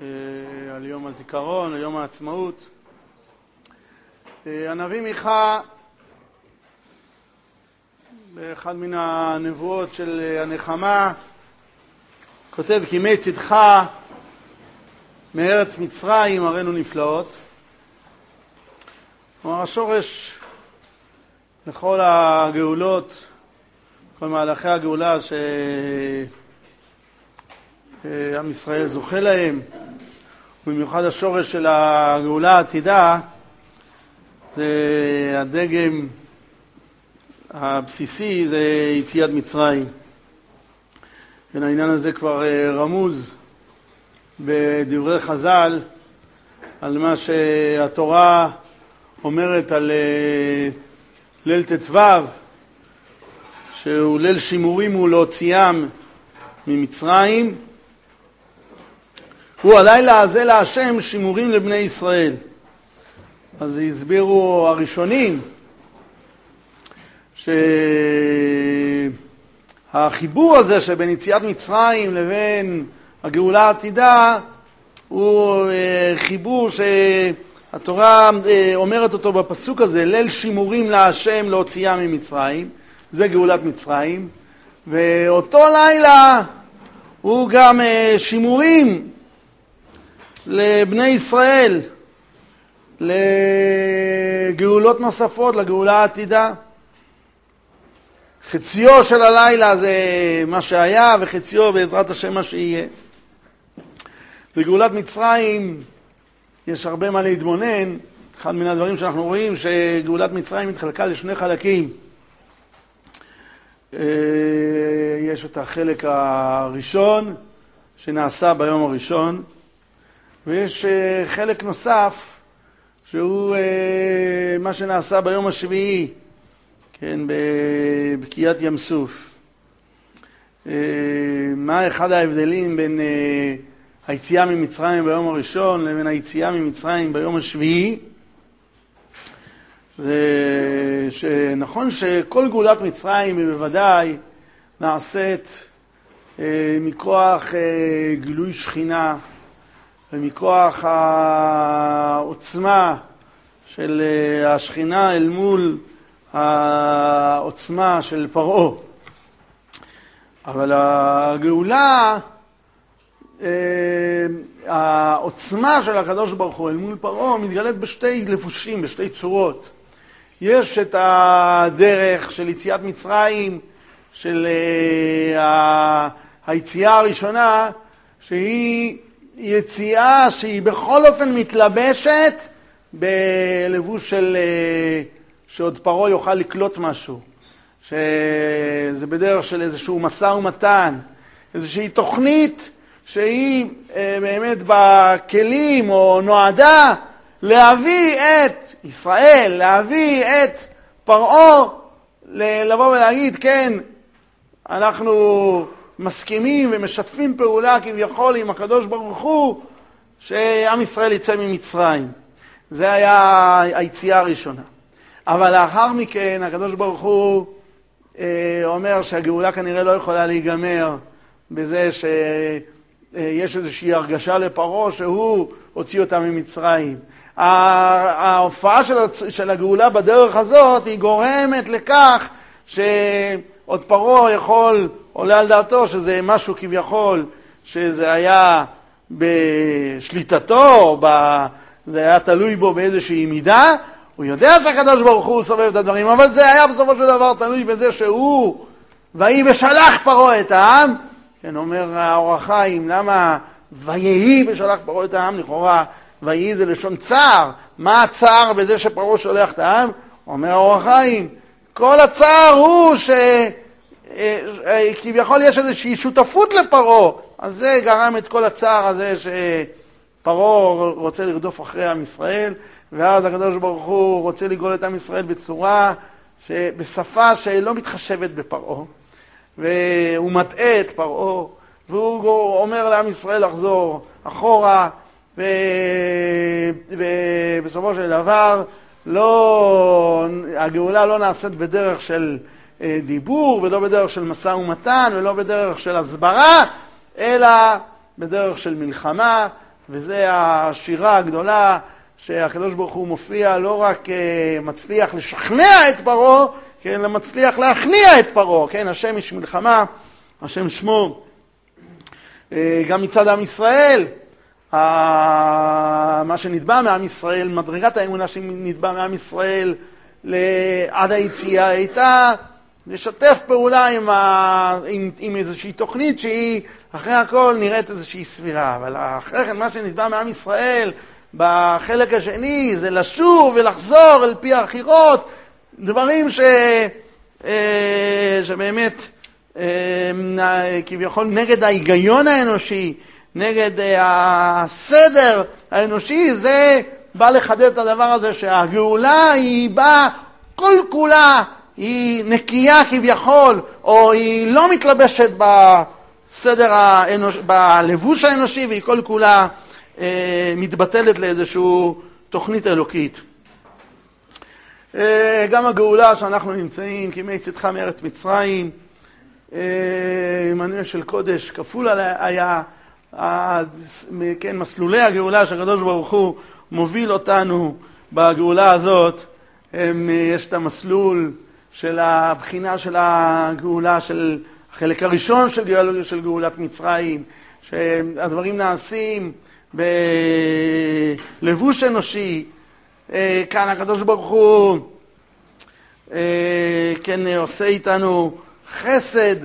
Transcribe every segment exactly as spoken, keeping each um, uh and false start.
על יום הזיכרון, על יום העצמאות. הנביא מיכה, באחד מן הנבואות של הנחמה, כותב כי מצדך מארץ מצרים הראינו נפלאות. כלומר, השורש לכל הגאולות, כל מהלכי הגאולה שעם ישראל זוכה להם, במיוחד השורש של הגאולה העתידה, זה הדגם הבסיסי, זה יציאת מצרים. כן, העניין הזה כבר רמוז בדברי חז"ל, על מה שהתורה אומרת על ליל ט"ו, שהוא ליל שימורים הוא להוציאם ממצרים, הוא הלילה הזה להשם שימורים לבני ישראל. אז הסבירו הראשונים שהחיבור הזה שבין יציאת מצרים לבין הגאולה העתידה הוא חיבור שהתורה אומרת אותו בפסוק הזה, ליל שימורים להשם להוציאם ממצרים, זה גאולת מצרים, ואותו לילה הוא גם שימורים לבני ישראל, לגאולות נוספות, לגאולה העתידה. חציו של הלילה זה מה שהיה, וחציו בעזרת השם מה שיהיה. בגאולת מצרים יש הרבה מה להתבונן. אחד מן הדברים שאנחנו רואים שגאולת מצרים מתחלקה לשני חלקים. יש את החלק הראשון שנעשה ביום הראשון, ויש חלק נוסף שהוא מה שנעשה ביום השביעי, כן, בבקיעת ים סוף. מה אחד ההבדלים בין היציאה ממצרים ביום הראשון לבין היציאה ממצרים ביום השביעי? זה שנכון שכל גאולת מצרים היא בוודאי נעשית מכוח גילוי שכינה ומכוח העוצמה של השכינה אל מול העוצמה של פרעה. אבל הגאולה, העוצמה של הקדוש ברוך הוא אל מול פרעה מתגלית בשתי לבושים, בשתי צורות. יש את הדרך של יציאת מצרים, של היציאה הראשונה, שהיא יציאה שהיא בכל אופן מתלבשת בלבוש של שעוד פרעה יוכל לקלוט משהו, שזה בדרך של איזשהו משא ומתן, איזושהי תוכנית שהיא באמת בכלים או נועדה להביא את ישראל, להביא את פרעה, לבוא ולהגיד כן, אנחנו מסכימים ומשתפים פעולה כביכול עם הקדוש ברוך הוא שעם ישראל יצא ממצרים. זה היה היציאה הראשונה. אבל לאחר מכן הקדוש ברוך הוא אה, אומר שהגאולה כנראה לא יכולה להיגמר בזה שיש איזושהי הרגשה לפרעה שהוא הוציא אותה ממצרים. ההופעה של, של הגאולה בדרך הזאת היא גורמת לכך שעוד פרעה יכול, עולה על דעתו שזה משהו כביכול שזה היה בשליטתו, ב, זה היה תלוי בו באיזושהי מידה. הוא יודע שהקדוש ברוך הוא סובב את הדברים, אבל זה היה בסופו של דבר תלוי בזה שהוא, ויהי בשלח פרעה את העם. כן, אומר האור החיים, למה ויהי בשלח פרעה את העם? לכאורה, ויהי זה לשון צער. מה הצער בזה שפרעה שולח את העם? אומר האור החיים, כל הצער הוא שכביכול יש איזושהי שותפות לפרעה. אז זה גרם את כל הצער הזה שפרעה רוצה לרדוף אחרי עם ישראל, ואז הקדוש ברוך הוא רוצה לגאול את עם ישראל בצורה שבשפה שלא מתחשבת בפרעה, והוא מטעה את פרעה, והוא אומר לעם ישראל לחזור אחורה, ו... ובסופו של דבר לא, הגאולה לא נעשית בדרך של דיבור, ולא בדרך של משא ומתן, ולא בדרך של הסברה, אלא בדרך של מלחמה, וזה השירה הגדולה שהקדוש ברוך הוא מופיע לא רק מצליח לשכנע את פרעה, כן, אלא מצליח להכניע את פרעה, כן, השם איש מלחמה, השם שמו. גם מצד עם ישראל, מה שנתבע מעם ישראל, מדרגת האמונה שנתבע מעם ישראל עד היציאה הייתה לשתף פעולה עם, ה... עם, עם איזושהי תוכנית שהיא אחרי הכל נראית איזושהי סבירה. אבל אחרי כן מה שנתבע מעם ישראל בחלק השני זה לשוב ולחזור אל פי החירות, דברים ש... שבאמת כביכול נגד ההיגיון האנושי, נגד הסדר האנושי. זה בא לחדד את הדבר הזה שהגאולה היא באה כל כולה, היא נקייה כביכול, או היא לא מתלבשת בסדר האנוש... בלבוש האנושי, והיא כל כולה אה, מתבטלת לאיזושהי תוכנית אלוקית. אה, גם הגאולה שאנחנו נמצאים, כימי צאתך מארץ מצרים, אה, מנוע של קודש כפול היה, אה, כן, מסלולי הגאולה שהקדוש ברוך הוא מוביל אותנו בגאולה הזאת. הם, יש את המסלול של הבחינה של הגאולה, של החלק הראשון של, גאול, של גאולת מצרים, שהדברים נעשים בלבוש אנושי. כאן הקדוש ברוך הוא כן עושה איתנו חסד,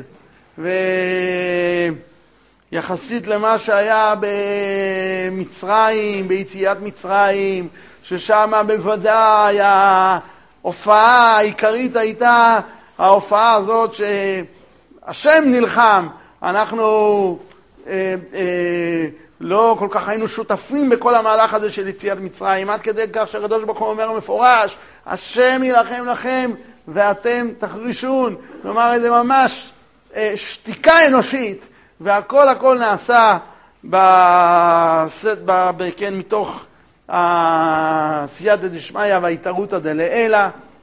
ויחסית למה שהיה במצרים, ביציאת מצרים, ששם בוודאי ההופעה העיקרית הייתה ההופעה הזאת שהשם נלחם. אנחנו אה, אה, לא כל כך היינו שותפים בכל המהלך הזה של יציאת מצרים, עד כדי כך שהקדוש ברוך הוא אומר מפורש, השם ילחם לכם ואתם תחרישון. כלומר, זה ממש אה, שתיקה אנושית, והכל הכל נעשה בסד, ב, ב, כן, מתוך הסייעתא דשמיא וההתערותא דלעילא.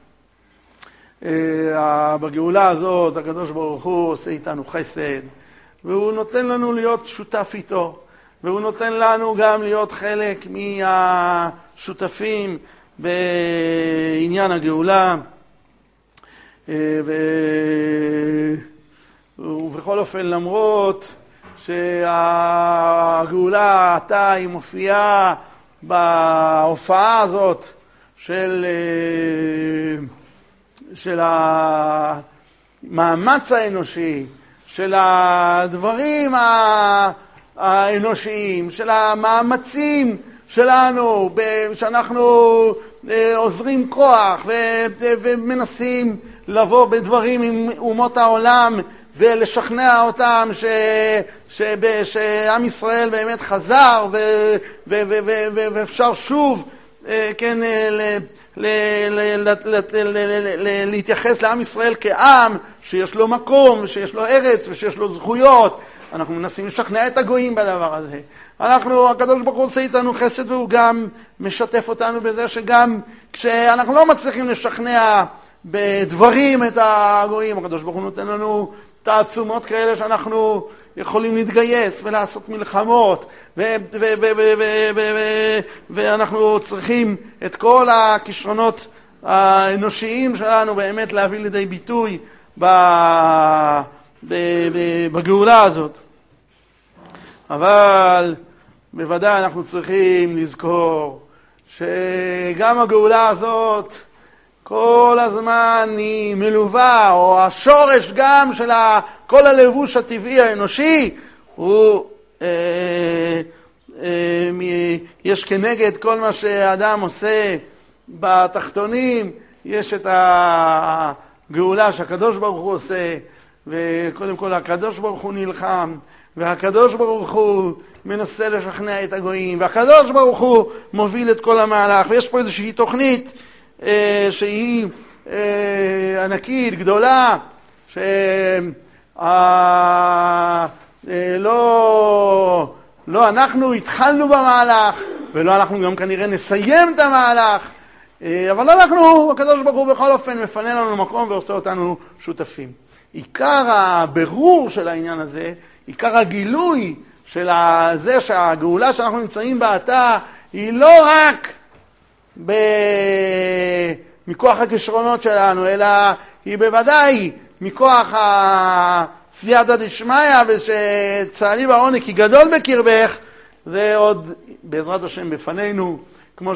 בגאולה הזאת הקדוש ברוך הוא עושה איתנו חסד, והוא נותן לנו להיות שותף איתו, והוא נותן לנו גם להיות חלק מהשותפים בעניין הגאולה. ובכל אופן, למרות שהגאולה עתה היא מופיעה בהופעה הזאת של, של המאמץ האנושי, של הדברים האנושיים, של המאמצים שלנו, שאנחנו עוזרים כוח ומנסים לבוא בדברים עם אומות העולם ולשכנע אותם ש, ש, שעם ישראל באמת חזר ו, ו, ו, ו, ו, ואפשר שוב כן, ל, ל, ל, ל, ל, ל, להתייחס לעם ישראל כעם שיש לו מקום, שיש לו ארץ ושיש לו זכויות. אנחנו מנסים לשכנע את הגויים בדבר הזה. אנחנו, הקדוש ברוך הוא עושה איתנו חסד, והוא גם משתף אותנו בזה שגם כשאנחנו לא מצליחים לשכנע בדברים את הגויים, הקדוש ברוך הוא נותן לנו תעצומות כאלה שאנחנו יכולים להתגייס ולעשות מלחמות, ואנחנו צריכים את כל הכישרונות האנושיים שלנו באמת להביא לידי ביטוי בגאולה הזאת. אבל בוודאי אנחנו צריכים לזכור שגם הגאולה הזאת כל הזמן היא מלווה, או השורש גם של כל הלבוש הטבעי האנושי הוא אה, אה, יש כנגד כל מה שהאדם עושה בתחתונים, יש את הגאולה שהקדוש ברוך הוא עושה. וקודם כל הקדוש ברוך הוא נלחם, והקדוש ברוך הוא מנסה לשכנע את הגויים, והקדוש ברוך הוא מוביל את כל המהלך. ויש פה איזושהי תוכנית אה, שהיא אה, ענקית, גדולה, שלא אה, לא, לא אנחנו התחלנו במהלך, ולא אנחנו גם כנראה נסיים את המהלך, אה, אבל אנחנו, הקדוש ברוך הוא בכל אופן מפנה לנו מקום ועושה אותנו שותפים. עיקר הבירור של העניין הזה, עיקר הגילוי של זה שהגאולה שאנחנו נמצאים בה עתה היא לא רק ב... מכוח הכישרונות שלנו, אלא היא בוודאי מכוח הסייעתא דשמיא ושצהלי בעונג כי גדול בקרבך. זה עוד בעזרת השם בפנינו, כמו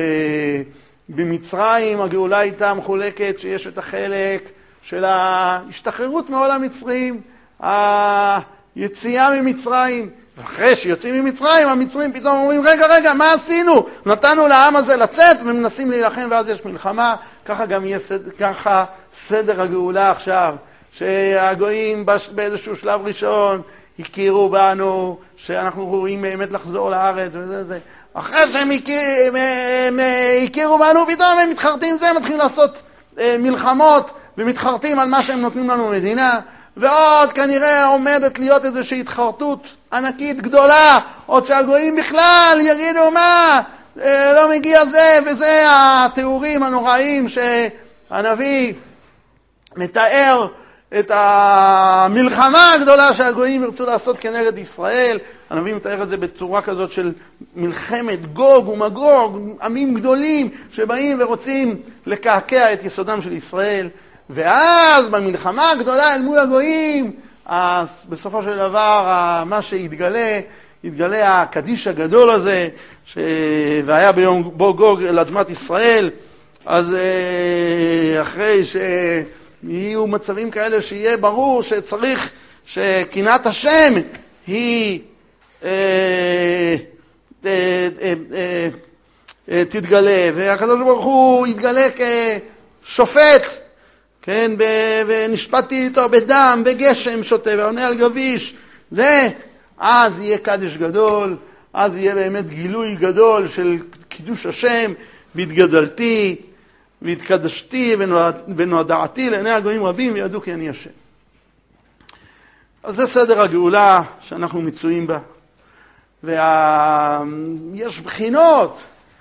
שבמצרים הגאולה הייתה מחולקת, שיש את החלק של ההשתחררות מעול המצרים, היציאה ממצרים, ואחרי שיוצאים ממצרים, המצרים פתאום אומרים, רגע, רגע, מה עשינו? נתנו לעם הזה לצאת ומנסים להילחם ואז יש מלחמה. ככה גם יהיה סדר, ככה סדר הגאולה עכשיו, שהגויים באיזשהו שלב ראשון הכירו בנו, שאנחנו רואים באמת לחזור לארץ וזה זה. אחרי שהם הכיר, הם, הם, הכירו בנו, פתאום הם מתחרטים, זה מתחילים לעשות אה, מלחמות ומתחרטים על מה שהם נותנים לנו מדינה. ועוד כנראה עומדת להיות איזושהי התחרטות ענקית גדולה, עוד שהגויים בכלל יגידו מה, אה, לא מגיע זה, וזה התיאורים הנוראים שהנביא מתאר את המלחמה הגדולה שהגויים ירצו לעשות כנגד ישראל. הנביא מתאר את זה בצורה כזאת של מלחמת גוג ומגוג, עמים גדולים שבאים ורוצים לקעקע את יסודם של ישראל. ואז במלחמה הגדולה אל מול הגויים, אז בסופו של דבר מה שהתגלה, התגלה הקדיש הגדול הזה, ש... והיה ביום בו גוג אל אדמת ישראל. אז אחרי שיהיו מצבים כאלה שיהיה ברור שצריך שקנאת השם היא תתגלה, והקדוש ברוך הוא יתגלה כשופט, כן, ונשפטתי איתו בדם, בגשם שוטה, ועונה על גביש. זה, אז יהיה קדש גדול, אז יהיה באמת גילוי גדול של קידוש השם, והתגדלתי, והתקדשתי, ונודעתי לעיני הגויים רבים, וידעו כי אני השם. אז זה סדר הגאולה שאנחנו מצויים בה. ויש בחינות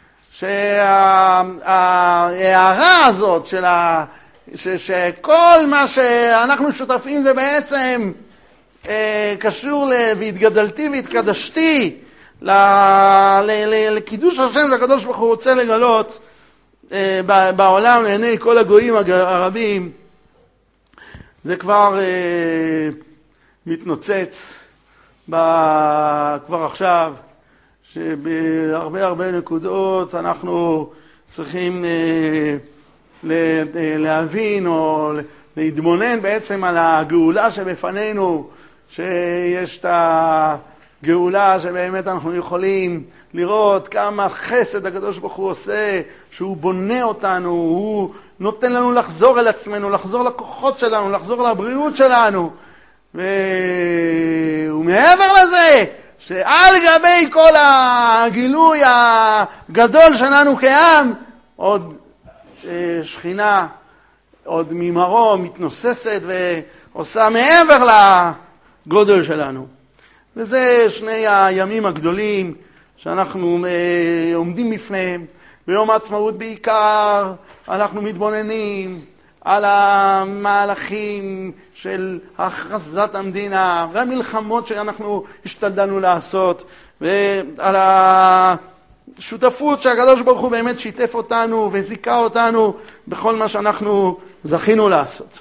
שההערה הזאת של ה... ש... שכל מה שאנחנו שותפים זה בעצם אה, קשור ל... והתגדלתי והתקדשתי ל... ל... ל... לקידוש השם שהקדוש ברוך הוא רוצה לגלות אה, בעולם לעיני כל הגויים הרבים. זה כבר אה, מתנוצץ ב... כבר עכשיו, שבהרבה הרבה נקודות אנחנו צריכים אה, להבין או להתבונן בעצם על הגאולה שבפנינו, שיש את הגאולה שבאמת אנחנו יכולים לראות כמה חסד הקדוש ברוך הוא עושה, שהוא בונה אותנו, הוא נותן לנו לחזור אל עצמנו, לחזור לכוחות שלנו, לחזור לבריאות שלנו. ומעבר לזה, שעל גבי כל הגילוי הגדול שלנו כעם, עוד שכינה, עוד ממרום מתנוססת ועושה מעבר לגודל שלנו. וזה שני הימים הגדולים שאנחנו עומדים בפניהם. ביום העצמאות בעיקר אנחנו מתבוננים על המהלכים של הכרזת המדינה, והמלחמות שאנחנו השתדלנו לעשות, ועל השותפות שהקדוש ברוך הוא באמת שיתף אותנו וזיכה אותנו בכל מה שאנחנו זכינו לעשות.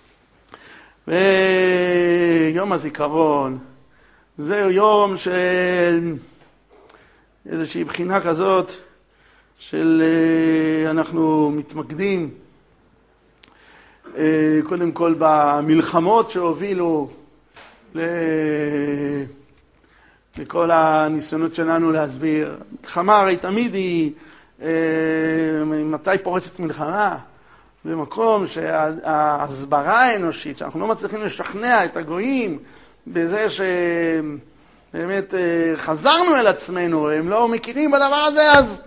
ויום הזיכרון, זהו יום של איזושהי בחינה כזאת של אנחנו מתמקדים קודם כל במלחמות שהובילו לכל הניסיונות שלנו להסביר. מלחמה הרי תמיד היא, מתי פורצת מלחמה? במקום שההסברה האנושית, שאנחנו לא מצליחים לשכנע את הגויים בזה שבאמת חזרנו אל עצמנו, הם לא מכירים בדבר הזה, אז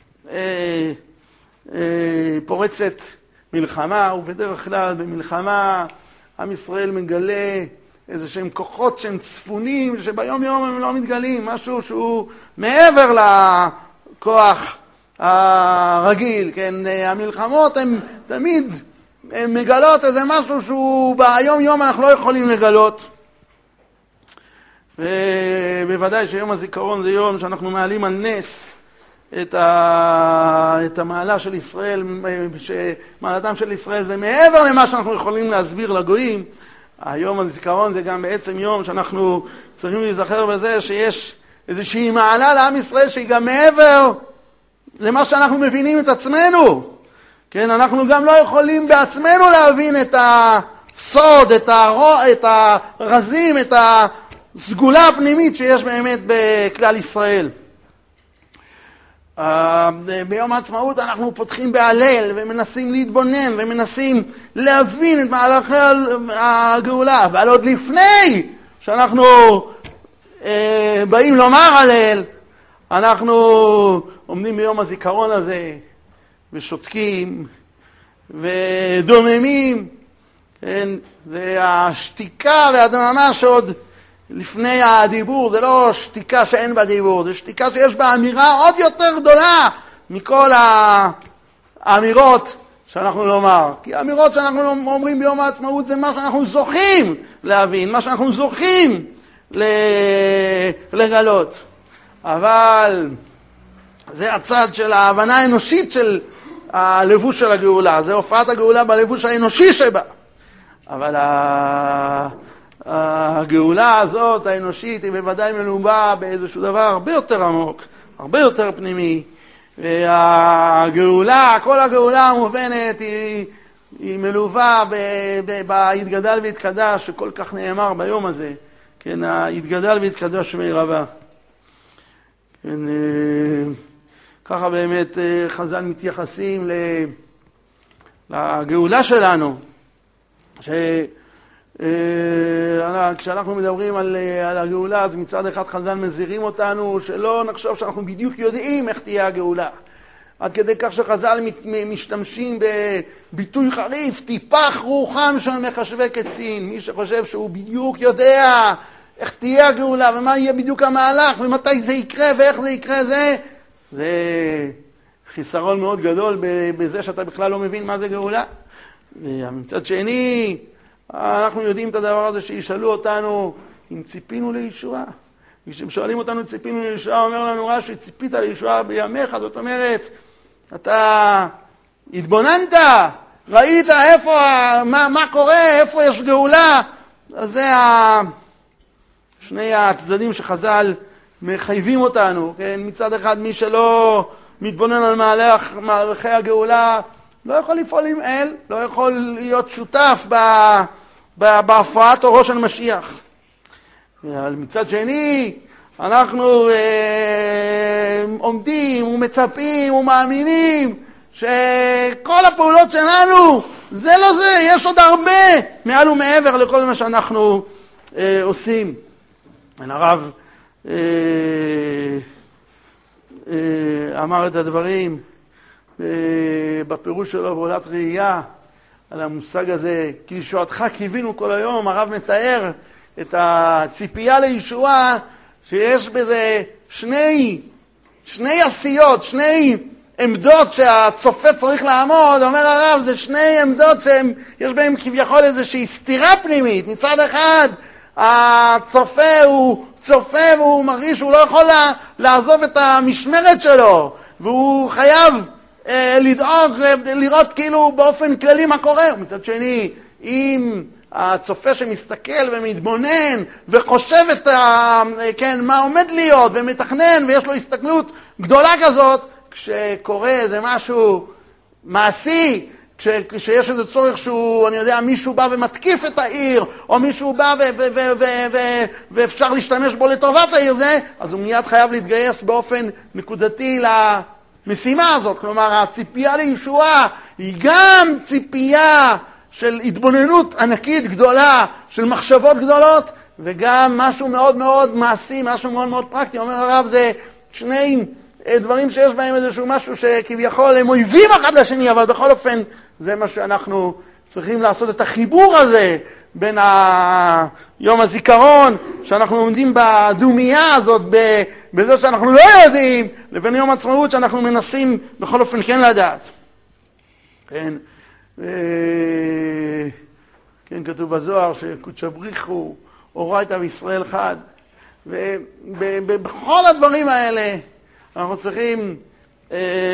פורצת מלחמה. ובדרך כלל במלחמה עם ישראל מגלה איזה שהם כוחות שהם צפונים, שביום יום הם לא מתגלים, משהו שהוא מעבר לכוח הרגיל, כן? המלחמות הן תמיד הן מגלות איזה משהו שהוא ביום יום אנחנו לא יכולים לגלות. ובוודאי שיום הזיכרון זה יום שאנחנו מעלים על נס את, ה... את המעלה של ישראל, שמעלתם של ישראל זה מעבר למה שאנחנו יכולים להסביר לגויים. היום הזיכרון זה גם בעצם יום שאנחנו צריכים להיזכר בזה שיש איזושהי מעלה לעם ישראל שהיא גם מעבר למה שאנחנו מבינים את עצמנו. כן, אנחנו גם לא יכולים בעצמנו להבין את הסוד, את, הרוע, את הרזים, את הסגולה הפנימית שיש באמת בכלל ישראל. ביום העצמאות אנחנו פותחים בהלל ומנסים להתבונן ומנסים להבין את מהלכי הגאולה, אבל עוד לפני שאנחנו באים לומר הלל, אנחנו עומדים ביום הזיכרון הזה ושותקים ודוממים. כן? זה השתיקה והדממה שעוד לפני הדיבור, זה לא שתיקה שאין בה דיבור, זה שתיקה שיש בה אמירה עוד יותר גדולה מכל האמירות שאנחנו לומר. כי האמירות שאנחנו אומרים ביום העצמאות זה מה שאנחנו זוכים להבין, מה שאנחנו זוכים לגלות. אבל זה הצד של ההבנה האנושית של הלבוש של הגאולה, זה הופעת הגאולה בלבוש האנושי שבה. אבל הגאולה הזאת, האנושית, היא בוודאי מלובה באיזשהו דבר הרבה יותר עמוק, הרבה יותר פנימי. והגאולה, כל הגאולה המובנת, היא, היא מלובה בהתגדל והתקדש, שכל כך נאמר ביום הזה. כן, ההתגדל והתקדש וירבה. כן, ככה באמת חז"ל מתייחסים לגאולה שלנו, ש... כשאנחנו מדברים על, על הגאולה, אז מצד אחד חז"ל מזהירים אותנו שלא נחשוב שאנחנו בדיוק יודעים איך תהיה הגאולה. עד כדי כך שחז"ל משתמשים בביטוי חריף, טיפח רוחם של מחשבי קצין. מי שחושב שהוא בדיוק יודע איך תהיה הגאולה ומה יהיה בדיוק המהלך ומתי זה יקרה ואיך זה יקרה, זה, זה חיסרון מאוד גדול בזה שאתה בכלל לא מבין מה זה גאולה. ומצד שני, אנחנו יודעים את הדבר הזה שישאלו אותנו אם ציפינו לישועה. כשהם שואלים אותנו ציפינו לישועה, אומר לנו רש"י, ציפית לישועה בימיך, זאת אומרת, אתה התבוננת, ראית איפה, מה, מה קורה, איפה יש גאולה. אז זה ה... שני הצדדים שחז"ל מחייבים אותנו. כן? מצד אחד מי שלא מתבונן על מהלך, מהלכי הגאולה, לא יכול לפעול עם אל, לא יכול להיות שותף ב... בהפרעת אורו של משיח. מצד שני, אנחנו אה, עומדים ומצפים ומאמינים שכל הפעולות שלנו, זה לא זה, יש עוד הרבה מעל ומעבר לכל מה שאנחנו אה, עושים. הרב אה, אה, אמר את הדברים אה, בפירוש שלו בעולת ראייה, על המושג הזה, כי ישועתך קיווינו כל היום. הרב מתאר את הציפייה לישועה, שיש בזה שני, שני עשיות, שני עמדות שהצופה צריך לעמוד. אומר הרב, זה שני עמדות שיש בהם כביכול איזושהי סתירה פנימית. מצד אחד, הצופה הוא צופה והוא מרגיש שהוא לא יכול לעזוב את המשמרת שלו, והוא חייב לדאוג, לראות כאילו באופן כללי מה קורה. מצד שני, אם הצופה שמסתכל ומתבונן וחושב את ה... כן, מה עומד להיות ומתכנן ויש לו הסתכלות גדולה כזאת, כשקורה איזה משהו מעשי, כש, כשיש איזה צורך שהוא, אני יודע, מישהו בא ומתקיף את העיר, או מישהו בא ו- ו- ו- ו- ו- ואפשר להשתמש בו לטובת העיר זה, אז הוא מיד חייב להתגייס באופן נקודתי למשימה הזאת. כלומר, הציפייה לישועה היא גם ציפייה של התבוננות ענקית גדולה, של מחשבות גדולות, וגם משהו מאוד מאוד מעשי, משהו מאוד מאוד פרקטי. אומר הרב, זה שני דברים שיש בהם איזשהו משהו שכביכול הם אויבים אחד לשני, אבל בכל אופן זה מה שאנחנו צריכים לעשות, את החיבור הזה בין יום הזיכרון, שאנחנו עומדים בדומייה הזאת, בזה שאנחנו לא יודעים, לבין יום העצמאות שאנחנו מנסים בכל אופן כן לדעת. כן, כן, כתוב בזוהר שקודשא בריך הוא אורייתא וישראל חד. ובכל הדברים האלה אנחנו צריכים אה,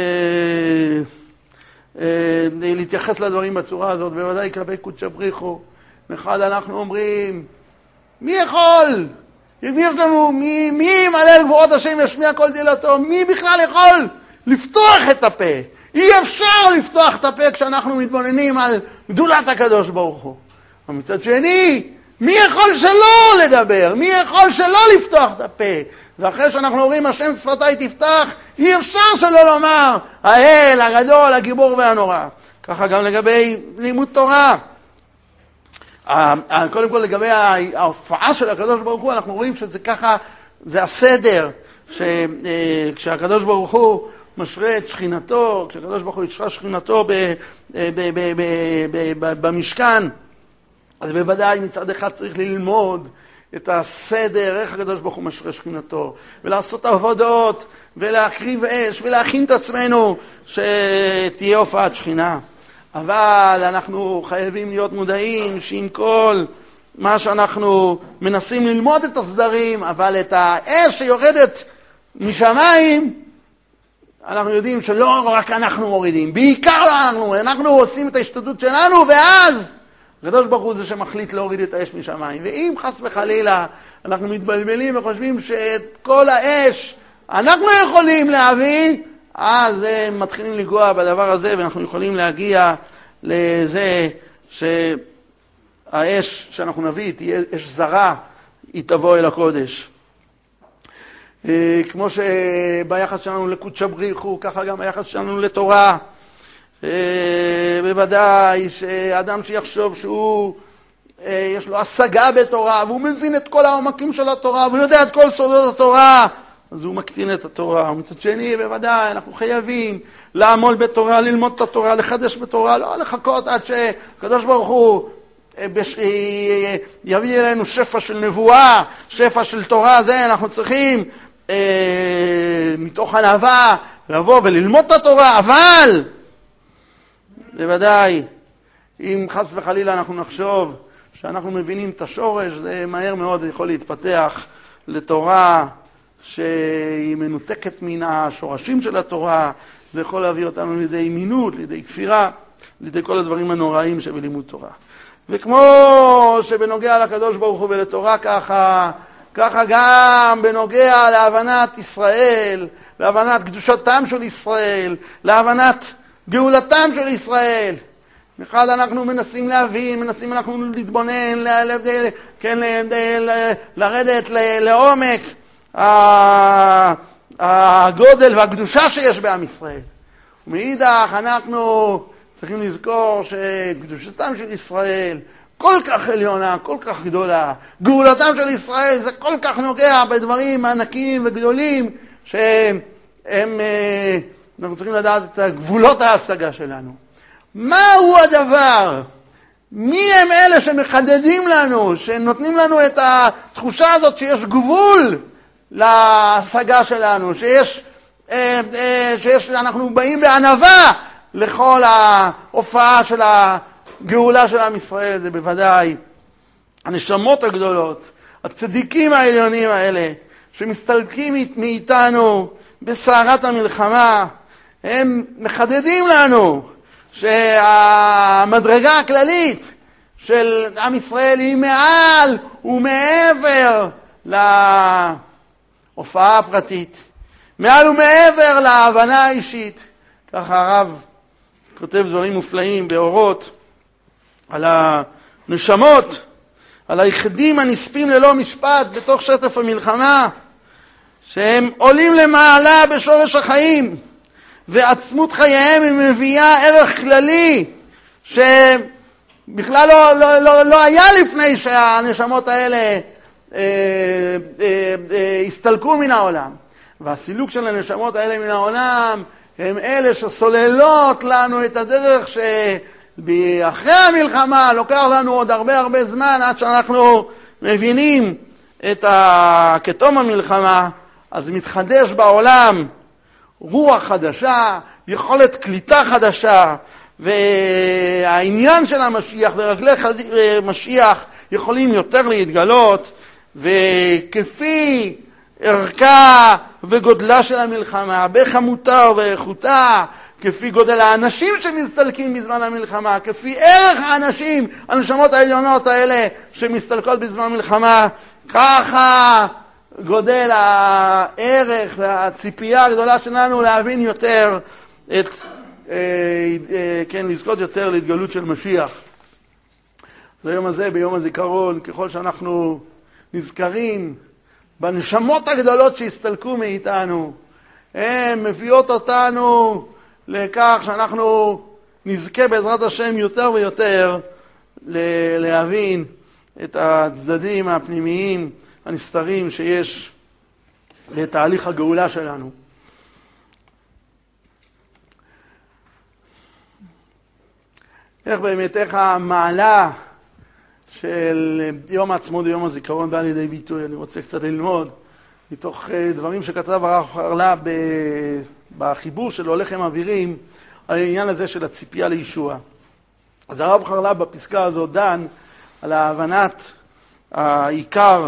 אה, להתייחס לדברים בצורה הזאת, בוודאי כלפי קודשא בריחו. אחד אנחנו אומרים, מי יכול? מי יש לנו? מי, מי ימלא גבורות השם ישמיע כל תהילתו? מי בכלל יכול לפתוח את הפה? אי אפשר לפתוח את הפה כשאנחנו מתבוננים על גדולת הקדוש ברוך הוא. ומצד שני, מי יכול שלא לדבר? מי יכול שלא לפתוח את הפה? ואחרי שאנחנו אומרים השם שפתיי תפתח, אי אפשר שלא לומר האל הגדול, הגיבור והנורא. ככה גם לגבי לימוד תורה. קודם כל לגבי ההופעה של הקדוש ברוך הוא, אנחנו רואים שזה ככה, זה הסדר, שכשהקדוש ברוך הוא משרה את שכינתו, כשהקדוש ברוך הוא ישרה שכינתו במשכן, אז בוודאי מצד אחד צריך ללמוד את הסדר, איך הקדוש ברוך הוא משרה שכינתו, ולעשות עבודות, ולהקריב אש, ולהכין את עצמנו שתהיה הופעת שכינה. אבל אנחנו חייבים להיות מודעים שעם כל מה שאנחנו מנסים ללמוד את הסדרים, אבל את האש שיורדת משמיים, אנחנו יודעים שלא רק אנחנו מורידים, בעיקר אנחנו, אנחנו עושים את ההשתדלות שלנו, ואז הקדוש ברוך הוא זה שמחליט להוריד את האש משמיים. ואם חס וחלילה אנחנו מתבלבלים וחושבים שאת כל האש אנחנו יכולים להביא, אז הם מתחילים לגוע בדבר הזה, ואנחנו יכולים להגיע לזה שהאש שאנחנו נביא תהיה אש זרה, היא תבוא אל הקודש. כמו שביחס שלנו לקודשא בריחו, ככה גם ביחס שלנו לתורה. בוודאי שאדם שיחשוב שהוא יש לו השגה בתורה, והוא מבין את כל העומקים של התורה, והוא יודע את כל סודות התורה, אז הוא מקטין את התורה. ומצד שני, בוודאי, אנחנו חייבים לעמול בתורה, ללמוד את התורה, לחדש בתורה, לא לחכות עד שקדוש ברוך הוא יביא אלינו שפע של נבואה, שפע של תורה. זה אנחנו צריכים אה, מתוך ענווה לבוא וללמוד את התורה, אבל בוודאי, אם חס וחלילה אנחנו נחשוב שאנחנו מבינים את השורש, זה מהר מאוד יכול להתפתח לתורה שהיא מנותקת מן השורשים של התורה. זה יכול להביא אותנו לידי מינות, לידי כפירה, לידי כל הדברים הנוראים שבלימוד תורה. וכמו שבנוגע לקדוש ברוך הוא ולתורה, ככה, ככה גם בנוגע להבנת ישראל, להבנת קדושתם של ישראל, להבנת גאולתם של ישראל. אחד אנחנו מנסים להבין, מנסים אנחנו להתבונן, ל, ל, ל, כן, ל, ל, ל, לרדת ל, לעומק הגודל והקדושה שיש בעם ישראל. ומאידך אנחנו צריכים לזכור שקדושתם של ישראל כל כך עליונה, כל כך גדולה. גאולתם של ישראל זה כל כך נוגע בדברים ענקיים וגדולים שהם, אנחנו צריכים לדעת את גבולות ההשגה שלנו. מהו הדבר? מי הם אלה שמחדדים לנו, שנותנים לנו את התחושה הזאת שיש גבול להשגה שלנו, שיש, שיש, אנחנו באים בענווה לכל ההופעה של הגאולה של עם ישראל? זה בוודאי הנשמות הגדולות, הצדיקים העליונים האלה, שמסתלקים מאיתנו בסערת המלחמה. הם מחדדים לנו שהמדרגה הכללית של עם ישראל היא מעל ומעבר להופעה הפרטית, מעל ומעבר להבנה האישית. ככה הרב כותב דברים מופלאים באורות על הנשמות, על היחידים הנספים ללא משפט בתוך שטף המלחמה, שהם עולים למעלה בשורש החיים, ועצמות חייהם היא מביאה ערך כללי שבכלל לא, לא, לא, לא היה לפני שהנשמות האלה אה, אה, אה, הסתלקו מן העולם. והסילוק של הנשמות האלה מן העולם הם אלה שסוללות לנו את הדרך שאחרי המלחמה לוקח לנו עוד הרבה הרבה זמן עד שאנחנו מבינים את כתום המלחמה. אז מתחדש בעולם רוח חדשה, יכולת קליטה חדשה, והעניין של המשיח ורגלי משיח יכולים יותר להתגלות, וכפי ערכה וגודלה של המלחמה, בכמותה ובאיכותה, כפי גודל האנשים שמסתלקים בזמן המלחמה, כפי ערך האנשים, הנשמות העליונות האלה שמסתלקות בזמן המלחמה, ככה גודל הערך והציפייה הגדולה שלנו להבין יותר את, אה, אה, כן, לזכות יותר להתגלות של משיח. ביום הזה, ביום הזיכרון, ככל שאנחנו נזכרים בנשמות הגדולות שהסתלקו מאיתנו, הן מביאות אותנו לכך שאנחנו נזכה בעזרת השם יותר ויותר להבין את הצדדים הפנימיים הנסתרים שיש לתהליך הגאולה שלנו. איך באמת, איך המעלה של יום העצמאות ויום הזיכרון בא לידי ביטוי. אני רוצה קצת ללמוד מתוך דברים שכתב הרב חרל"פ בחיבור של הולך עם אווירים על העניין הזה של הציפייה לישוע. אז הרב חרל"פ בפסקה הזאת דן על ההבנת העיקר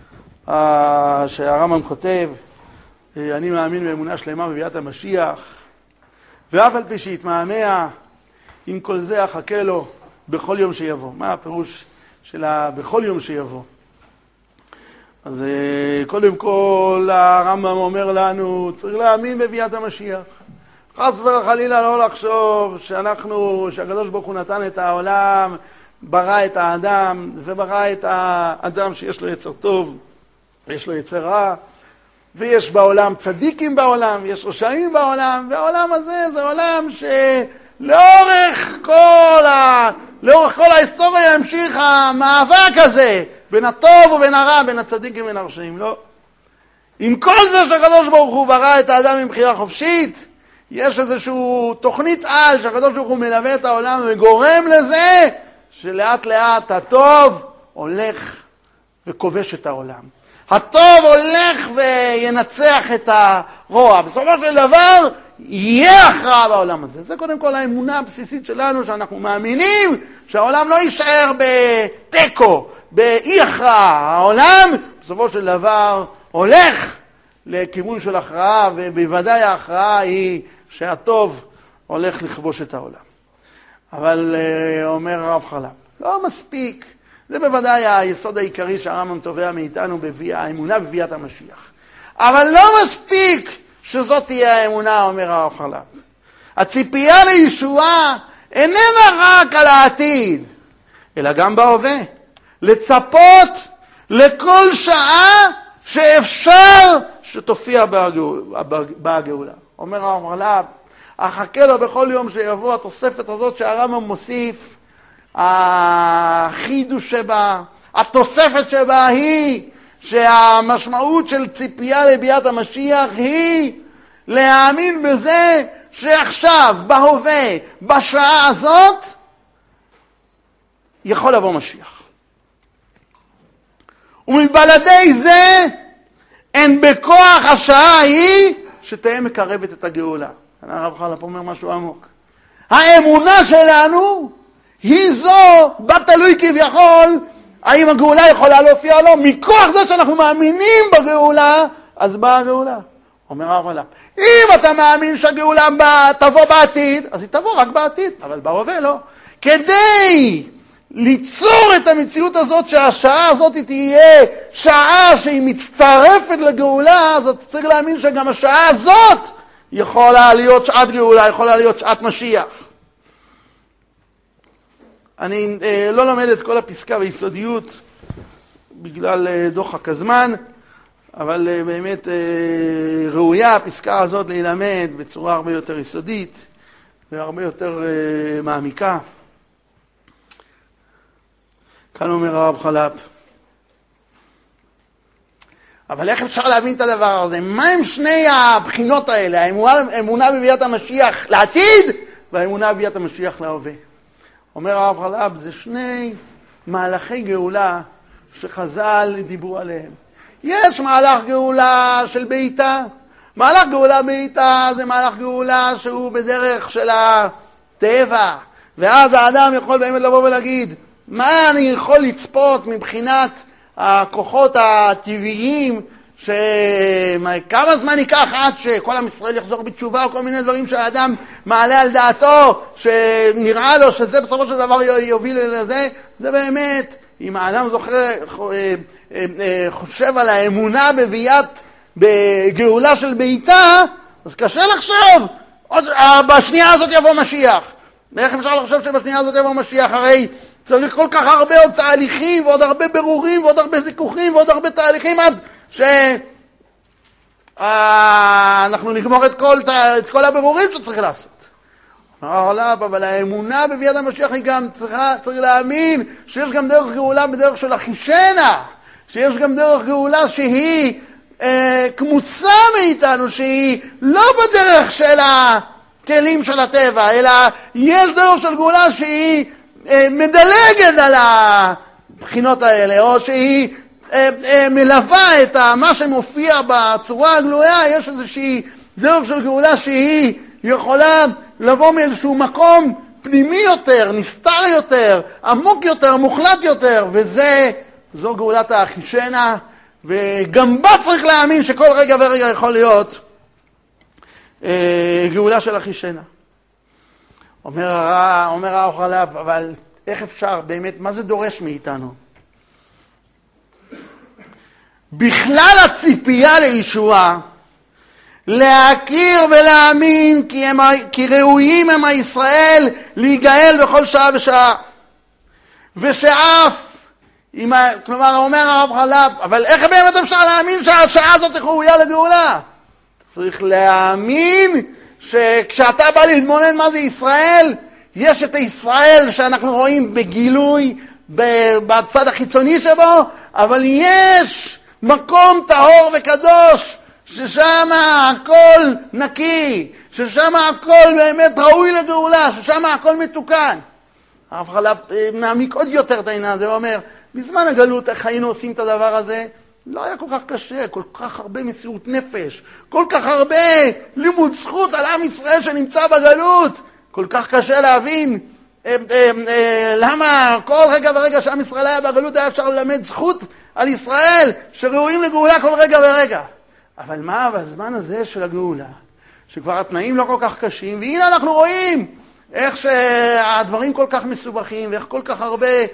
שהרמב"ם כותב, אני מאמין באמונה שלמה בביאת המשיח, ואף על פי שהתמהמה, עם כל זה אחכה לו בכל יום שיבוא. מה הפירוש שלה בכל יום שיבוא? אז קודם כל הרמב"ם אומר לנו, צריך להאמין בביאת המשיח. חס וחלילה לא לחשוב שאנחנו, שהקדוש ברוך הוא נתן את העולם, ברא את האדם, וברא את האדם שיש לו יצר טוב, יש לו יצר רע, ויש בעולם צדיקים בעולם, יש רשעים בעולם, והעולם הזה זה עולם שלאורך כל ה... לאורך כל ההיסטוריה המשיך המאבק הזה בין הטוב ובין הרע, בין הצדיקים ובין הרשעים. לא. עם כל זה שהקדוש ברוך הוא ברא את האדם עם בחירה חופשית, יש איזושהי תוכנית על שהקדוש ברוך הוא מלווה את העולם וגורם לזה שלאט לאט הטוב הולך וכובש את העולם. הטוב הולך וינצח את הרוע. בסופו של דבר יהיה הכרעה בעולם הזה. זה קודם כל האמונה הבסיסית שלנו, שאנחנו מאמינים שהעולם לא יישאר בטקו, באי הכרעה. העולם בסופו של דבר הולך לכיוון של הכרעה, ובוודאי ההכרעה היא שהטוב הולך לכבוש את העולם. אבל אומר הרב חרל"פ, לא מספיק. זה בוודאי היסוד העיקרי שהרמב"ם תובע מאיתנו, האמונה בביאת המשיח. אבל לא מספיק שזאת תהיה האמונה, אומר הרב חרל"פ. הציפייה לישועה איננה רק על העתיד, אלא גם בהווה. לצפות לכל שעה שאפשר שתופיע בהגאולה. אומר הרב חרל"פ, אחכה לו בכל יום שיבוא. התוספת הזאת שהרמב"ם מוסיף, החידוש שבה, התוספת שבה היא שהמשמעות של ציפייה לביאת המשיח היא להאמין בזה שעכשיו, בהווה, בשעה הזאת, יכול לבוא משיח. ומבלעדי זה אין בכוח השעה היא שתהיה מקרבת את הגאולה. הרב חרל"פ אומר משהו עמוק. האמונה שלנו היא זו, בתלוי כביכול, האם הגאולה יכולה להופיע או לא. מכוח זה שאנחנו מאמינים בגאולה, אז באה הגאולה. אומר הרב חרל"פ, אם אתה מאמין שהגאולה בא, תבוא בעתיד, אז היא תבוא רק בעתיד, אבל בהווה לא. כדי ליצור את המציאות הזאת שהשעה הזאת תהיה שעה שהיא מצטרפת לגאולה, אז אתה צריך להאמין שגם השעה הזאת יכולה להיות שעת גאולה, יכולה להיות שעת משיח. אני אה, לא לומד את כל הפסקה ביסודיות בגלל אה, דוחק הזמן, אבל אה, באמת אה, ראויה הפסקה הזאת להילמד בצורה הרבה יותר יסודית והרבה יותר אה, מעמיקה. כאן אומר הרב חרל"פ, אבל איך אפשר להבין את הדבר הזה? מה הם שני הבחינות האלה? האמונה בביאת המשיח לעתיד והאמונה בביאת המשיח להווה. אומר הרב חרל"פ, זה שני מהלכי גאולה שחז"ל דיברו עליהם. יש מהלך גאולה של בעיטה. מהלך גאולה בעיטה זה מהלך גאולה שהוא בדרך של הטבע. ואז האדם יכול באמת לבוא ולהגיד, מה אני יכול לצפות מבחינת הכוחות הטבעיים, שכמה זמן ייקח עד שכל עם ישראל יחזור בתשובה, או כל מיני דברים שהאדם מעלה על דעתו, שנראה לו שזה בסופו של דבר יוביל לזה, זה באמת, אם האדם זוכר, חושב על האמונה בביאת, בגאולה של ביתה, אז קשה לחשוב, עוד, בשנייה הזאת יבוא משיח. ואיך אפשר לחשוב שבשנייה הזאת יבוא משיח? הרי צריך כל כך הרבה עוד תהליכים, ועוד הרבה ברורים, ועוד הרבה זיכוכים, ועוד הרבה תהליכים, עד שאנחנו נגמור את כל, את כל הברורים שצריך לעשות. אבל האמונה בביאת המשיח היא גם צריכה, צריך להאמין שיש גם דרך גאולה בדרך של אחישנה, שיש גם דרך גאולה שהיא אה, כמוצה מאיתנו, שהיא לא בדרך של הכלים של הטבע, אלא יש דרך של גאולה שהיא אה, מדלגת על הבחינות האלה, או שהיא אה, אה, מלווה את מה שמופיע בצורה הגלויה. יש איזושהי דרך של גאולה שהיא יכולה לבוא מאיזשהו מקום פנימי יותר, נסתר יותר, עמוק יותר, מוחלט יותר, וזה, זו גאולת האחישנה, וגם בה צריך להאמין שכל רגע ורגע יכול להיות אה, גאולה של אחישנה. אומר הרב, אומר הרב חלב, אבל איך אפשר, באמת, מה זה דורש מאיתנו? בכלל הציפייה לישועה, להכיר ולהאמין כי, הם, כי ראויים הם הישראל להיגאל בכל שעה ושעה. ושאף, עם, כלומר, אומר הרב חלב, אבל איך באמת אפשר להאמין שהשעה הזאת ראויה לגאולה? צריך להאמין שכשאתה בא להתבונן מה זה ישראל, יש את הישראל שאנחנו רואים בגילוי, בצד החיצוני שבו, אבל יש מקום טהור וקדוש, ששם הכל נקי, ששם הכל באמת ראוי לגאולה, ששם הכל מתוקן. הרב חלב מעמיק עוד יותר את העניין הזה, הוא אומר, בזמן הגלות איך היינו עושים את הדבר הזה? לא היה כל כך קשה, כל כך הרבה מסירות נפש, כל כך הרבה לימוד זכות על עם ישראל שנמצא בגלות, כל כך קשה להבין אה, אה, אה, למה כל רגע ורגע שעם ישראל היה בגלות היה אפשר ללמד זכות על ישראל שראויים לגאולה כל רגע ורגע. אבל מה בזמן הזה של הגאולה, שכבר התנאים לא כל כך קשים, והנה אנחנו רואים איך שהדברים כל כך מסובכים, ואיך כל כך הרבה אה,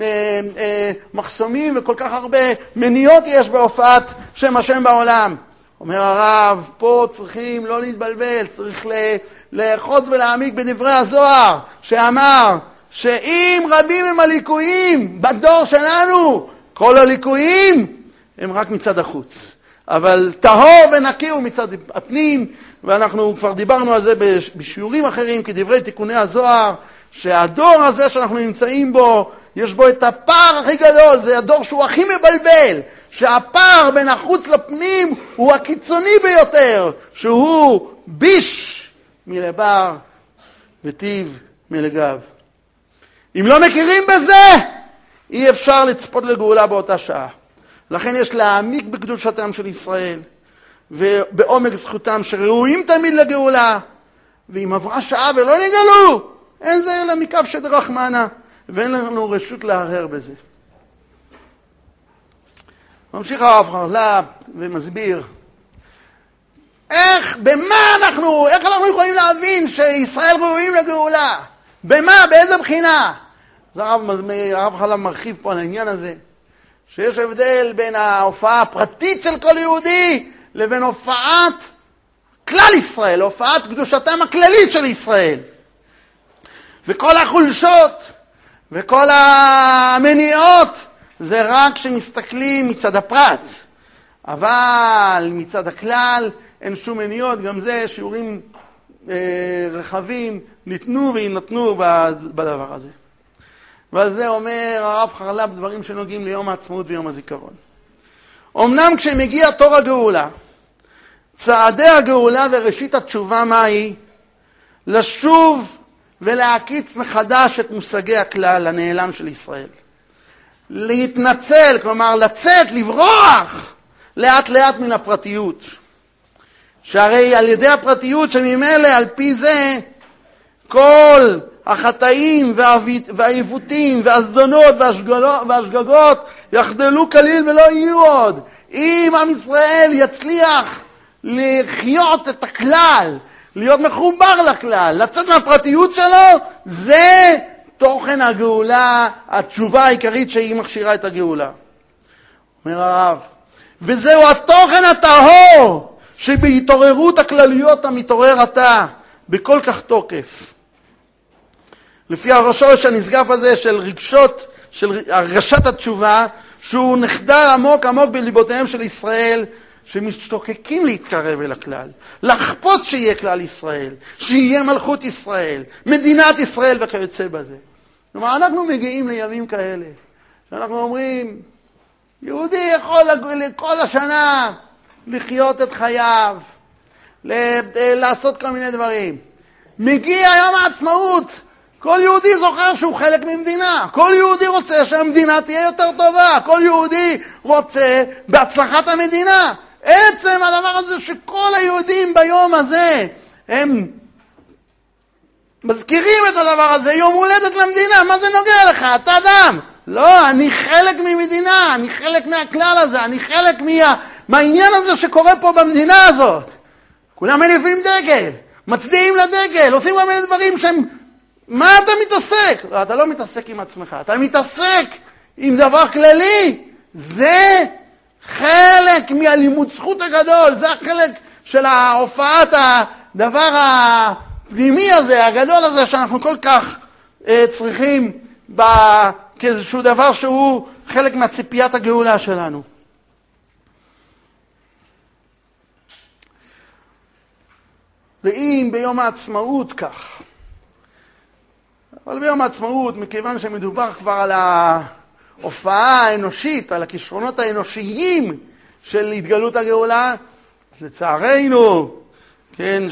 אה, מחסומים וכל כך הרבה מניעות יש בהופעת שם השם בעולם. אומר הרב, פה צריכים לא להתבלבל, צריך לאחוז ולהעמיק בדברי הזוהר, שאמר שאם רבים הם הליקויים בדור שלנו, כל הליקויים הם רק מצד החוץ. אבל טהור ונקי הוא מצד הפנים, ואנחנו כבר דיברנו על זה בשיעורים אחרים, כדברי תיקוני הזוהר, שהדור הזה שאנחנו נמצאים בו, יש בו את הפער הכי גדול, זה הדור שהוא הכי מבלבל, שהפער בין החוץ לפנים הוא הקיצוני ביותר, שהוא ביש מלבר וטיב מלגב. אם לא מכירים בזה, אי אפשר לצפות לגאולה באותה שעה. לכן יש להעמיק בקדושתם של ישראל, ובעומק זכותם שראויים תמיד לגאולה, ואם עברה שעה ולא נגלו, אין זה אלא מקו שדרחמנה, ואין לנו רשות להרהר בזה. ממשיך הרב חלב ומסביר, איך, במה אנחנו, איך אנחנו יכולים להבין שישראל ראויים לגאולה? במה, באיזה בחינה? אז הרב, הרב חלב מרחיב פה על העניין הזה, שיש הבדל בין ההופעה הפרטית של כל יהודי לבין הופעת כלל ישראל, הופעת קדושתם הכללית של ישראל. וכל החולשות וכל המניעות זה רק שמסתכלים מצד הפרט. אבל מצד הכלל אין שום מניעות, גם זה שיעורים אה, רחבים ניתנו וינתנו בדבר הזה. ועל זה אומר הרב חלב דברים שנוגעים ליום העצמאות ויום הזיכרון. אמנם כשמגיע תור הגאולה, צעדי הגאולה וראשית התשובה מהי? לשוב ולהקיץ מחדש את מושגי הכלל הנעלם של ישראל. להתנצל, כלומר לצאת, לברוח לאט לאט מן הפרטיות. שהרי על ידי הפרטיות שממילא על פי זה כל החטאים והעיוותים והזדונות והשגגות יחדלו כליל ולא יהיו עוד. אם עם ישראל יצליח לחיות את הכלל, להיות מחובר לכלל, לצאת מהפרטיות שלו, זה תוכן הגאולה, התשובה העיקרית שהיא מכשירה את הגאולה. אומר הרב, וזהו התוכן הטהור שבהתעוררות הכלליות המתעורר אתה בכל כך תוקף. לפי השורש הנשגב הזה של רגשות, של הרגשת התשובה, שהוא נחדר עמוק עמוק בליבותיהם של ישראל, שמשתוקקים להתקרב אל הכלל, לחפות שיהיה כלל ישראל, שיהיה מלכות ישראל, מדינת ישראל וכיוצא בזה. כלומר, אנחנו מגיעים לימים כאלה, שאנחנו אומרים, יהודי יכול כל השנה לחיות את חייו, לעשות כל מיני דברים. מגיע יום העצמאות, כל יהודי זוכר שהוא חלק ממדינה, כל יהודי רוצה שהמדינה תהיה יותר טובה, כל יהודי רוצה בהצלחת המדינה. עצם הדבר הזה שכל היהודים ביום הזה הם מזכירים את הדבר הזה, יום הולדת למדינה, מה זה נוגע לך? אתה אדם. לא, אני חלק ממדינה, אני חלק מהכלל הזה, אני חלק מה, מהעניין הזה שקורה פה במדינה הזאת. כולם מניפים דגל, מצדיעים לדגל, עושים כל מיני דברים שהם... מה אתה מתעסק? לא, אתה לא מתעסק עם עצמך, אתה מתעסק עם דבר כללי. זה חלק מהלימוד זכות הגדול, זה החלק של ההופעת הדבר הפנימי הזה, הגדול הזה, שאנחנו כל כך אה, צריכים ב... כאיזשהו דבר שהוא חלק מהציפיית הגאולה שלנו. ואם ביום העצמאות כך, אבל ביום העצמאות, מכיוון שמדובר כבר על ההופעה האנושית, על הכישרונות האנושיים של התגלות הגאולה, אז לצערנו, כן,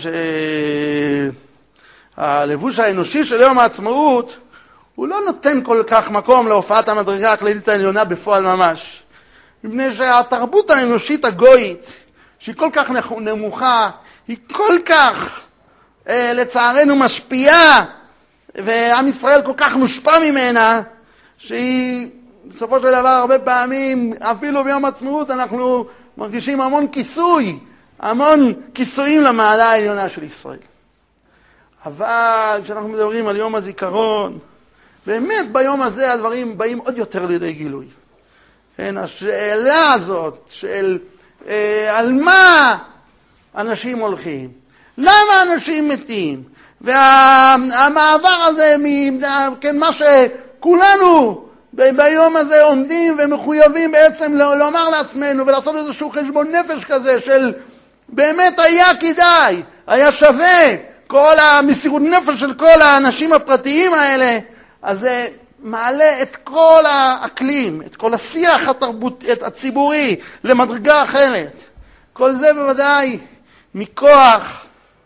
שהלבוש האנושי של יום העצמאות, הוא לא נותן כל כך מקום להופעת המדרגה הכללית העליונה בפועל ממש. מפני שהתרבות האנושית הגויית, שהיא כל כך נמוכה, היא כל כך, אה, לצערנו, משפיעה, ועם ישראל כל כך מושפע ממנה, שהיא בסופו של דבר הרבה פעמים, אפילו ביום העצמאות, אנחנו מרגישים המון כיסוי, המון כיסויים למעלה העליונה של ישראל. אבל כשאנחנו מדברים על יום הזיכרון, באמת ביום הזה הדברים באים עוד יותר לידי גילוי. כן, השאלה הזאת של אה, על מה אנשים הולכים, למה אנשים מתים, והמעבר הזה, כן, מה שכולנו ביום הזה עומדים ומחויבים בעצם לומר לעצמנו ולעשות איזשהו חשבון נפש כזה של באמת היה כדאי, היה שווה כל המסירות נפש של כל האנשים הפרטיים האלה, אז זה מעלה את כל האקלים, את כל השיח התרבות, הציבורי למדרגה אחרת. כל זה בוודאי מכוח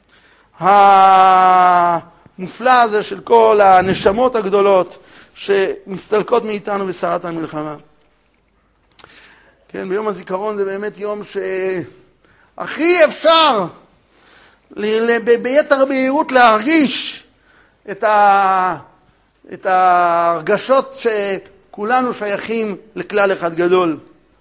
המופלא הזה של כל הנשמות הגדולות שמסתלקות מאיתנו בסערת המלחמה. כן, ביום הזיכרון זה באמת יום שהכי אפשר ביתר בהירות להרגיש את ה... את ההרגשות שכולנו שייכים לכלל אחד גדול.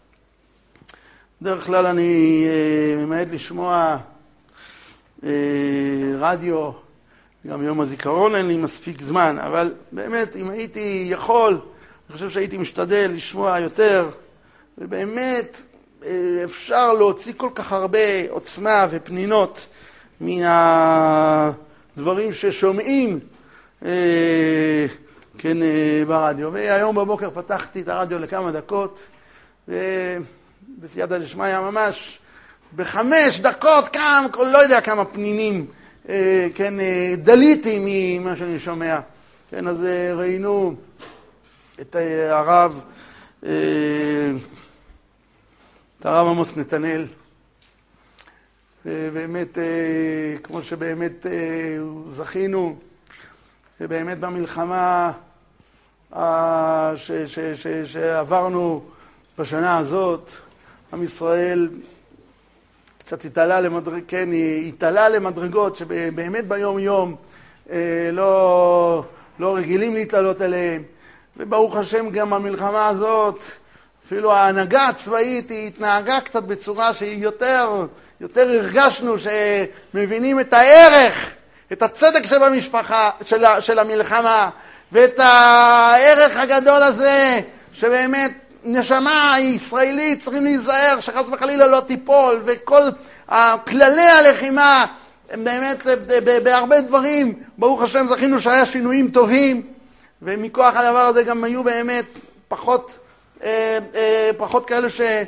בדרך כלל אני אה, ממעט לשמוע אה, רדיו, גם יום הזיכרון אין לי מספיק זמן, אבל באמת אם הייתי יכול, אני חושב שהייתי משתדל לשמוע יותר, ובאמת אה, אפשר להוציא כל כך הרבה עוצמה ופנינות מן הדברים ששומעים אה, כן, אה, ברדיו. והיום בבוקר פתחתי את הרדיו לכמה דקות, ובסייעתא דשמיא ממש בחמש דקות כמה, לא יודע כמה פנינים, אה, כן, אה, דליתי ממה שאני שומע. כן, אז אה, ראינו את אה, הרב, אה, את הרב עמוס נתנאל, ובאמת, אה, כמו שבאמת אה, זכינו, שבאמת במלחמה ש, ש, ש, שעברנו בשנה הזאת, עם ישראל קצת התעלה למדרג, כן, התעלה למדרגות שבאמת ביום יום לא, לא רגילים להתעלות אליהם. וברוך השם גם המלחמה הזאת אפילו ההנהגה הצבאית היא התנהגה קצת בצורה שהיא יותר, יותר הרגשנו שמבינים את הערך, את הצדק שבמשפחה, של, של המלחמה, ואת הערך הגדול הזה, שבאמת נשמה ישראלית צריכים להיזהר, שחס וחלילה לא תיפול, וכל כללי הלחימה, באמת בהרבה דברים, ברוך השם זכינו שהיה שינויים טובים, ומכוח הדבר הזה גם היו באמת פחות, פחות כאלה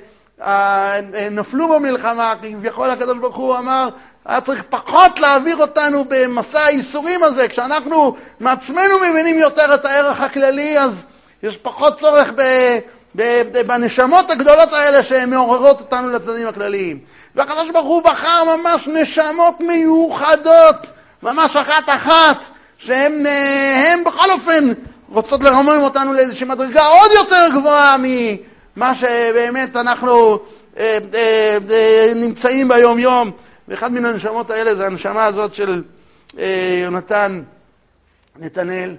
שנפלו במלחמה, כי כביכול הקדוש ברוך הוא אמר, היה צריך פחות להעביר אותנו במסע הייסורים הזה. כשאנחנו מעצמנו מבינים יותר את הערך הכללי, אז יש פחות צורך ב, ב, ב, בנשמות הגדולות האלה שמעוררות אותנו לצדדים הכלליים. והקדוש ברוך הוא בחר ממש נשמות מיוחדות, ממש אחת אחת, שהן הם בכל אופן רוצות לרומם אותנו לאיזושהי מדרגה עוד יותר גבוהה ממה שבאמת אנחנו אה, אה, אה, נמצאים ביום יום. ואחד מן הנשמות האלה זה הנשמה הזאת של אה, יונתן נתנאל,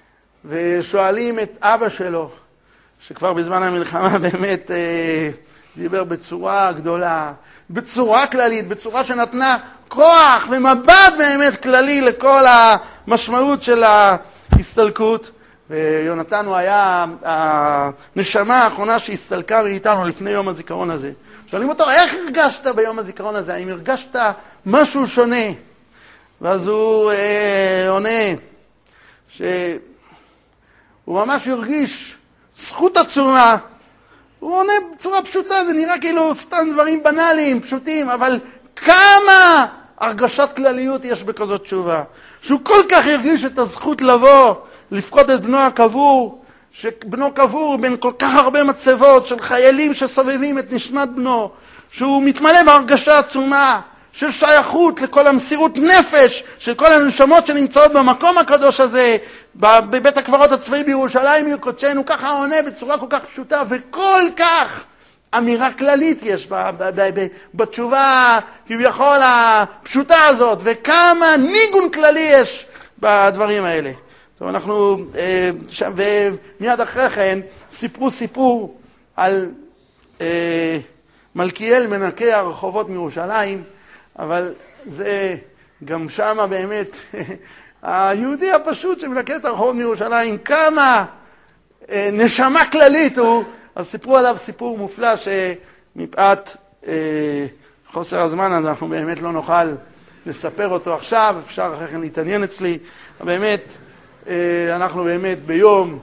ושואלים את אבא שלו, שכבר בזמן המלחמה באמת אה, דיבר בצורה גדולה, בצורה כללית, בצורה שנתנה כוח ומבט באמת כללי לכל המשמעות של ההסתלקות. ויונתן הוא היה הנשמה האחרונה שהסתלקה מאיתנו לפני יום הזיכרון הזה. שואלים אותו, איך הרגשת ביום הזיכרון הזה? האם הרגשת משהו שונה? ואז הוא אה, עונה שהוא ממש הרגיש זכות עצומה. הוא עונה בצורה פשוטה, זה נראה כאילו סתם דברים בנאליים, פשוטים, אבל כמה הרגשת כלליות יש בכזאת תשובה. שהוא כל כך הרגיש את הזכות לבוא, לפקוד את בנו הקבור, שבנו קבור בין כל כך הרבה מצבות של חיילים שסובבים את נשמת בנו, שהוא מתמלא בהרגשה עצומה של שייכות לכל המסירות נפש של כל הנשמות שנמצאות במקום הקדוש הזה, בבית הקברות הצבאי בירושלים עיר קודשנו. ככה עונה בצורה כל כך פשוטה, וכל כך אמירה כללית יש בתשובה כביכול הפשוטה הזאת, וכמה ניגון כללי יש בדברים האלה. טוב, אנחנו, שם, ומיד אחרי כן סיפרו סיפור על אה, מלכיאל מנקה הרחובות מירושלים, אבל זה גם שמה באמת היהודי הפשוט שמנקה את הרחובות מירושלים, כמה אה, נשמה כללית הוא. אז סיפרו עליו סיפור מופלא שמפאת אה, חוסר הזמן אנחנו באמת לא נוכל לספר אותו עכשיו, אפשר אחרי כן להתעניין אצלי. באמת אנחנו באמת ביום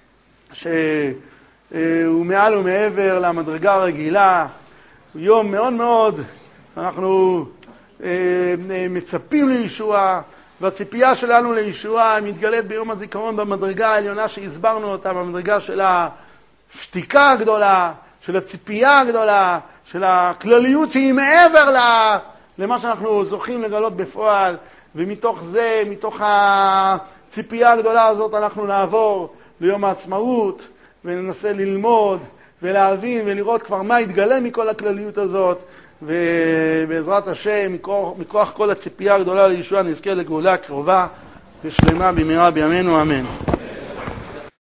שהוא מעל ומעבר למדרגה הרגילה, יום מאוד מאוד אנחנו מצפים לישוע, והציפייה שלנו לישוע מתגלית ביום הזיכרון במדרגה העליונה שהסברנו אותה, במדרגה של השתיקה הגדולה, של הציפייה הגדולה, של הכלליות שהיא מעבר למה שאנחנו זוכים לגלות בפועל. ומתוך זה, מתוך הציפייה הגדולה הזאת, אנחנו נעבור ליום העצמאות וננסה ללמוד ולהבין ולראות כבר מה יתגלה מכל הכלליות הזאת, ובעזרת השם מכוח, מכוח כל הציפייה הגדולה לישוע נזכה לגאולה קרובה ושלמה במהרה בימינו, אמן.